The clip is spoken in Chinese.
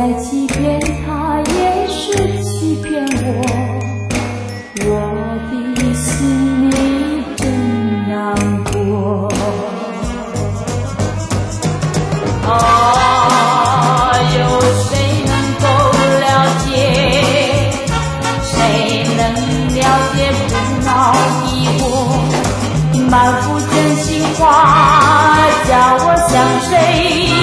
在欺骗他，也是欺骗我的心里真难过。有谁能够了解？谁能了解不恼的我？满腹真心话，叫我向谁